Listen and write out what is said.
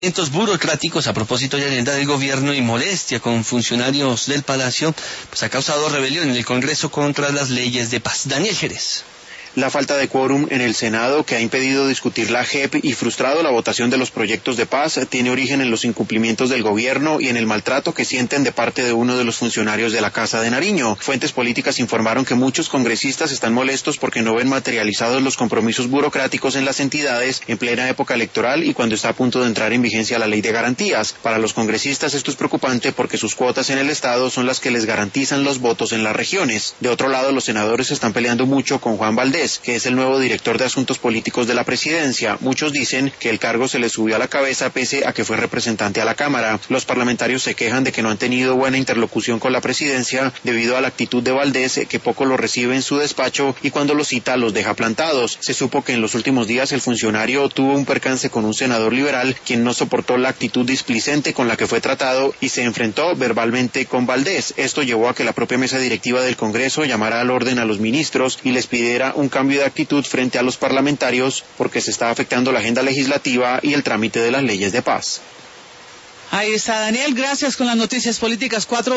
burocráticos a propósito de la agenda del gobierno y molestia con funcionarios del Palacio, pues ha causado rebelión en el Congreso contra las leyes de paz. Daniel Jerez. La falta de quórum en el Senado, que ha impedido discutir la JEP y frustrado la votación de los proyectos de paz, tiene origen en los incumplimientos del gobierno y en el maltrato que sienten de parte de uno de los funcionarios de la Casa de Nariño. Fuentes políticas informaron que muchos congresistas están molestos porque no ven materializados los compromisos burocráticos en las entidades en plena época electoral y cuando está a punto de entrar en vigencia la ley de garantías. Para los congresistas esto es preocupante porque sus cuotas en el Estado son las que les garantizan los votos en las regiones. De otro lado, los senadores están peleando mucho con Juan Valdés, que es el nuevo director de Asuntos Políticos de la Presidencia. Muchos dicen que el cargo se le subió a la cabeza pese a que fue representante a la Cámara. Los parlamentarios se quejan de que no han tenido buena interlocución con la Presidencia debido a la actitud de Valdés, que poco lo recibe en su despacho y cuando los cita los deja plantados. Se supo que en los últimos días el funcionario tuvo un percance con un senador liberal quien no soportó la actitud displicente con la que fue tratado y se enfrentó verbalmente con Valdés. Esto llevó a que la propia mesa directiva del Congreso llamara al orden a los ministros y les pidiera un cambio de actitud frente a los parlamentarios porque se está afectando la agenda legislativa y el trámite de las leyes de paz. Ahí está, Daniel, gracias con las noticias políticas 4.